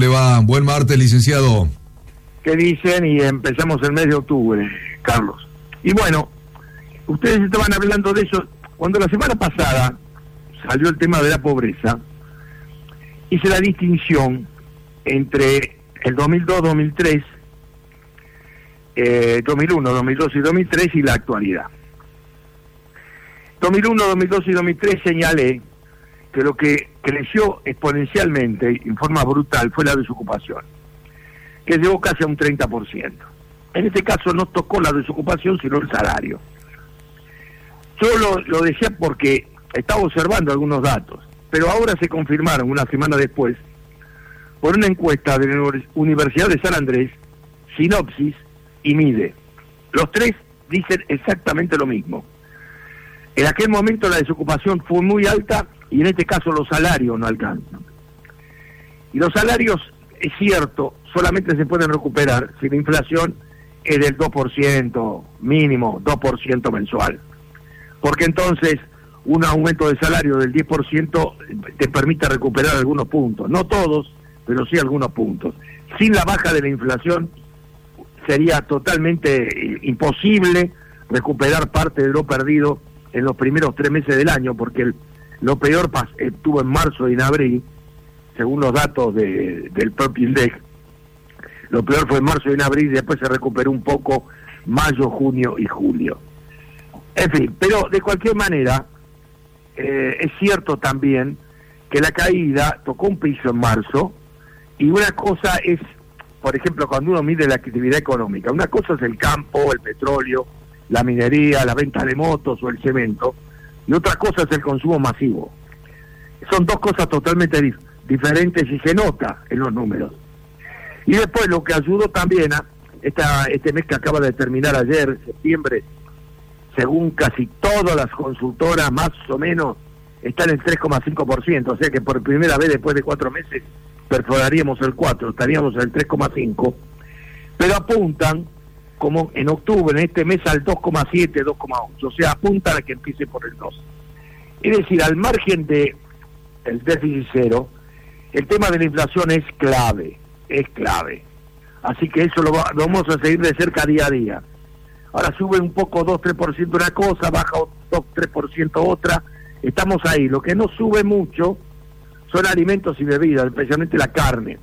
Le va, buen martes, licenciado. ¿Qué dicen? Y empezamos el mes de octubre, Carlos. Y bueno, ustedes estaban hablando de eso. Cuando la semana pasada salió el tema de la pobreza, hice la distinción entre el 2002, 2003, 2001, 2002 y 2003 y la actualidad. 2001, 2002 y 2003 señalé que lo que creció exponencialmente en forma brutal fue la desocupación, que llegó casi a un 30%. En este caso no tocó la desocupación, sino el salario. Yo lo decía porque estaba observando algunos datos, pero ahora se confirmaron una semana después por una encuesta de la Universidad de San Andrés, Sinopsis y MIDE. Los tres dicen exactamente lo mismo. En aquel momento la desocupación fue muy alta y en este caso los salarios no alcanzan. Y los salarios, es cierto, solamente se pueden recuperar si la inflación es del 2%, mínimo 2% mensual. Porque entonces un aumento de salario del 10% te permite recuperar algunos puntos. No todos, pero sí algunos puntos. Sin la baja de la inflación sería totalmente imposible recuperar parte de lo perdido en los primeros 3 meses del año, porque lo peor estuvo en marzo y en abril, según los datos del propio INDEC. Lo peor fue en marzo y en abril, y después se recuperó un poco mayo, junio y julio. En fin, pero de cualquier manera, es cierto también que la caída tocó un piso en marzo, y una cosa es, por ejemplo, cuando uno mide la actividad económica, una cosa es el campo, el petróleo, la minería, la venta de motos o el cemento, y otra cosa es el consumo masivo. Son dos cosas totalmente diferentes y se nota en los números. Y después lo que ayudó también a este mes que acaba de terminar ayer, septiembre, según casi todas las consultoras, más o menos, está en el 3,5%, o sea que por primera vez después de 4 meses perforaríamos el 4, estaríamos en el 3,5%, pero apuntan, como en octubre, en este mes, al 2,7, 2,8, o sea, apuntan a que empiece por el 2. Es decir, al margen de el déficit cero, el tema de la inflación es clave. Así que eso lo vamos a seguir de cerca día a día. Ahora sube un poco 2-3% una cosa, baja 2-3% otra, estamos ahí. Lo que no sube mucho son alimentos y bebidas, especialmente la carne.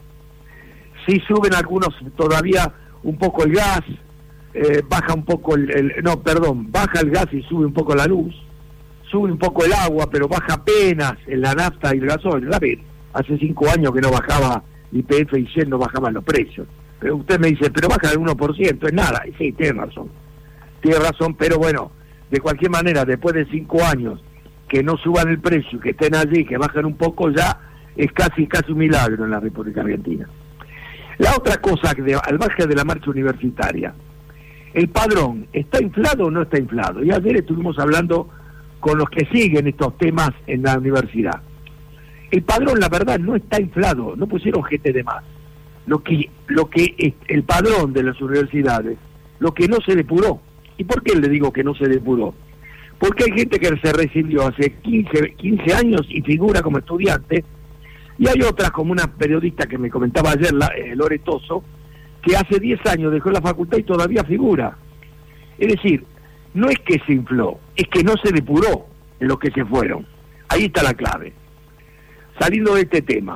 Sí suben algunos todavía un poco el gas, baja un poco baja el gas y sube un poco la luz, sube un poco el agua, pero baja apenas en la nafta y el gasoil. Hace 5 años que no bajaba YPF y Shell, no bajaban los precios. Pero usted me dice, pero baja el 1%, es nada. Y sí, tiene razón, pero bueno, de cualquier manera, después de 5 años que no suban el precio, que estén allí, que bajen un poco, ya es casi un milagro en la República Argentina. La otra cosa, al margen de la marcha universitaria, el padrón, ¿está inflado o no está inflado? Y ayer estuvimos hablando con los que siguen estos temas en la universidad. El padrón, la verdad, no está inflado, no pusieron gente de más. Lo que el padrón de las universidades, lo que no se depuró. ¿Y por qué le digo que no se depuró? Porque hay gente que se recibió hace 15 años y figura como estudiante, y hay otras, como una periodista que me comentaba ayer, Loretoso, que hace 10 años dejó la facultad y todavía figura. Es decir, no es que se infló, es que no se depuró en lo que se fueron. Ahí está la clave. Saliendo de este tema,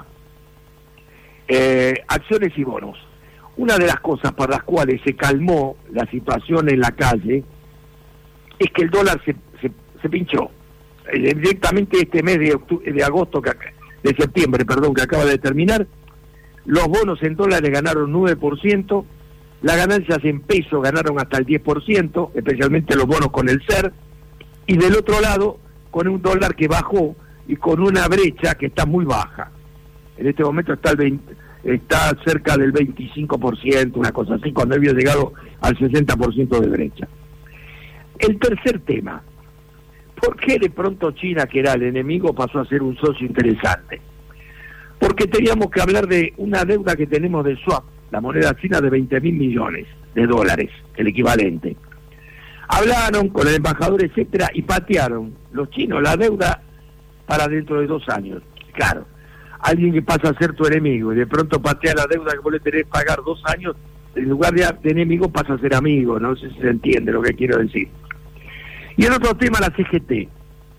acciones y bonos. Una de las cosas para las cuales se calmó la situación en la calle es que el dólar se pinchó. Directamente este mes de septiembre, que acaba de terminar, los bonos en dólares ganaron 9%, las ganancias en pesos ganaron hasta el 10%, especialmente los bonos con el SER, y del otro lado, con un dólar que bajó y con una brecha que está muy baja. En este momento está cerca del 25%, una cosa así, cuando había llegado al 60% de brecha. El tercer tema, ¿por qué de pronto China, que era el enemigo, pasó a ser un socio interesante? Porque teníamos que hablar de una deuda que tenemos de swap, la moneda china, de 20.000 millones de dólares, el equivalente. Hablaron con el embajador, etcétera, y patearon los chinos la deuda para dentro de 2 años. Claro, alguien que pasa a ser tu enemigo y de pronto patea la deuda que vos le tenés que pagar 2 años, en lugar de enemigo pasa a ser amigo. No sé si se entiende lo que quiero decir. Y el otro tema, la CGT.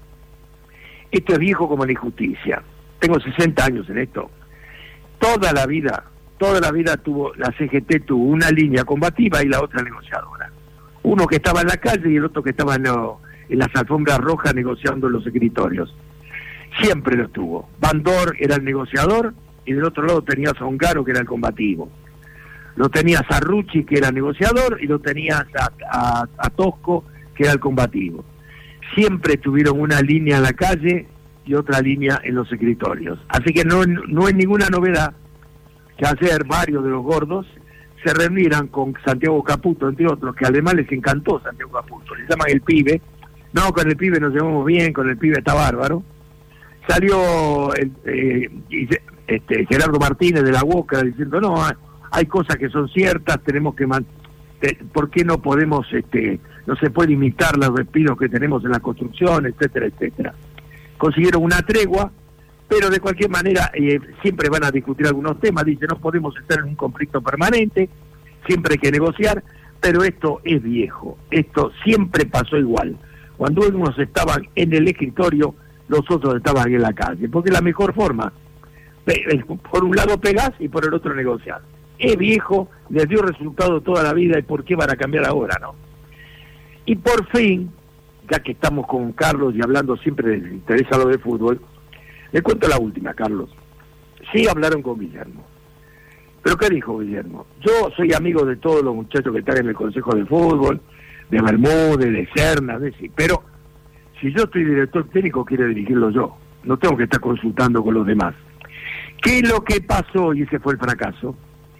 Esto es viejo como la injusticia. Tengo 60 años en esto. Toda la vida la CGT tuvo una línea combativa y la otra negociadora. Uno que estaba en la calle y el otro que estaba en las alfombras rojas negociando en los escritorios. Siempre lo tuvo. Bandor era el negociador y del otro lado tenías a Ongaro, que era el combativo. Lo tenías a Rucci, que era el negociador, y lo tenías a Tosco, que era el combativo. Siempre tuvieron una línea en la calle y otra línea en los escritorios. Así que no es ninguna novedad que ayer varios de los gordos se reunieran con Santiago Caputo, entre otros, que además les encantó Santiago Caputo. Le llaman el pibe. No, con el pibe nos llevamos bien, con el pibe está bárbaro. Salió Gerardo Martínez de la Boca diciendo, no, hay cosas que son ciertas, tenemos que ¿por qué no podemos, no se puede imitar los despidos que tenemos en la construcción, etcétera, etcétera? Consiguieron una tregua, pero de cualquier manera siempre van a discutir algunos temas. Dice, no podemos estar en un conflicto permanente, siempre hay que negociar, pero esto es viejo, esto siempre pasó igual. Cuando unos estaban en el escritorio, los otros estaban en la calle, porque es la mejor forma. Por un lado pegás y por el otro negociás. Es viejo, les dio resultado toda la vida, y por qué van a cambiar ahora, ¿no? Y por fin, ya que estamos con Carlos y hablando siempre les interesa lo de fútbol, le cuento la última, Carlos. Sí hablaron con Guillermo. ¿Pero qué dijo Guillermo? Yo soy amigo de todos los muchachos que están en el Consejo de Fútbol, de Bermúdez, de Serna, pero si yo estoy director técnico, quiero dirigirlo yo. No tengo que estar consultando con los demás. ¿Qué es lo que pasó? Y ese fue el fracaso.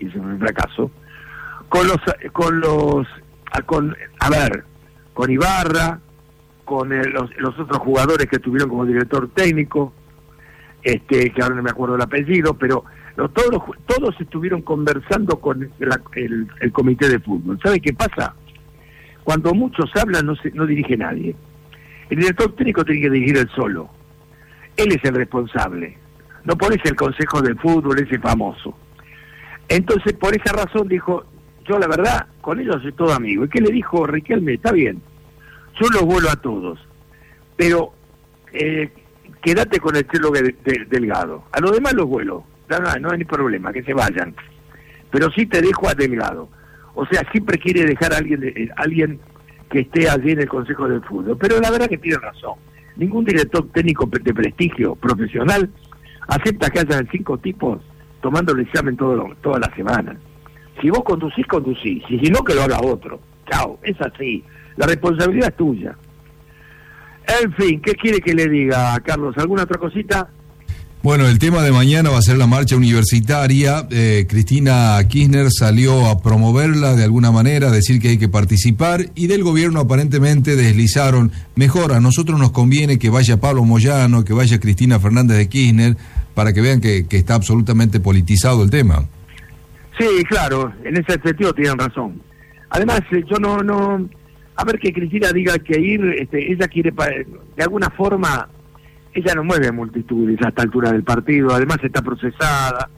Con Ibarra, con los otros jugadores que tuvieron como director técnico, que ahora no me acuerdo el apellido, pero todos estuvieron conversando con el comité de fútbol. ¿Sabe qué pasa? Cuando muchos hablan, no dirige nadie. El director técnico tiene que dirigir él solo. Él es el responsable. No pones el consejo del fútbol, ese famoso. Entonces, por esa razón dijo, yo la verdad, con ellos soy todo amigo. ¿Y qué le dijo Riquelme? Está bien, yo los vuelo a todos, pero quédate con el Chelo Delgado. A los demás los vuelo, no hay ni problema, que se vayan. Pero sí te dejo a Delgado. O sea, siempre quiere dejar a alguien que esté allí en el Consejo del Fútbol. Pero la verdad que tiene razón. Ningún director técnico de prestigio profesional acepta que hayan 5 tipos tomando el examen toda la semana. Si vos conducís. Si no, que lo haga otro. Chao, es así. La responsabilidad es tuya. En fin, ¿qué quiere que le diga, Carlos? ¿Alguna otra cosita? Bueno, el tema de mañana va a ser la marcha universitaria. Cristina Kirchner salió a promoverla de alguna manera, a decir que hay que participar, y del gobierno aparentemente deslizaron, mejor, a nosotros nos conviene que vaya Pablo Moyano, que vaya Cristina Fernández de Kirchner, para que vean que está absolutamente politizado el tema. Sí, claro, en ese sentido tienen razón. Además, yo no... A ver, que Cristina diga que ir, ella quiere, de alguna forma... Ella no mueve multitudes a esta altura del partido, además está procesada,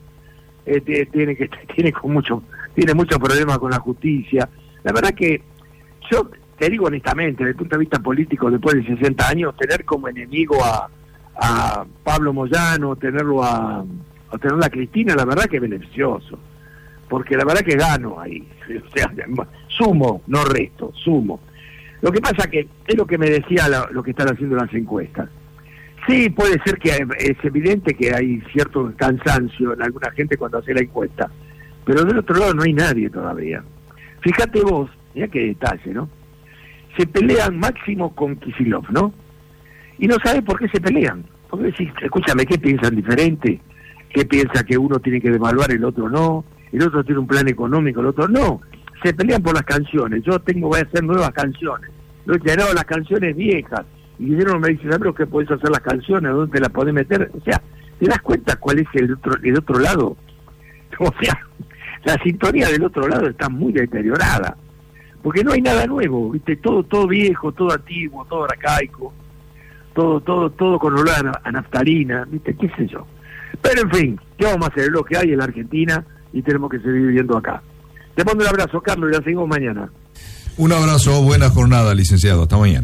tiene muchos problemas con la justicia. La verdad que yo te digo honestamente, desde el punto de vista político, después de 60 años, tener como enemigo a Pablo Moyano, tenerla a Cristina, la verdad que es beneficioso, porque la verdad que gano ahí, o sea, sumo, no resto, sumo. Lo que pasa que es lo que me decía lo que están haciendo las encuestas. Sí, puede ser que es evidente que hay cierto cansancio en alguna gente cuando hace la encuesta, pero del otro lado no hay nadie todavía. Fíjate vos, mira qué detalle, ¿no? Se pelean Máximo con Kicillof, ¿no? Y no sabe por qué se pelean. Porque decís, escúchame, ¿qué piensan diferente? ¿Qué piensa que uno tiene que devaluar, el otro no? El otro tiene un plan económico, el otro no. Se pelean por las canciones. Voy a hacer nuevas canciones. No he llenado las canciones viejas. Y Guillermo me dice, ¿sabes qué podés hacer las canciones? ¿Dónde te las podés meter? O sea, ¿te das cuenta cuál es el otro lado? O sea, la sintonía del otro lado está muy deteriorada. Porque no hay nada nuevo, ¿viste? Todo viejo, todo antiguo, todo arcaico, todo con olor a naftalina, ¿viste? ¿Qué sé yo? Pero en fin, ¿qué vamos a hacer? Es lo que hay en la Argentina y tenemos que seguir viviendo acá. Te mando un abrazo, Carlos, y la seguimos mañana. Un abrazo, buena jornada, licenciado. Hasta mañana.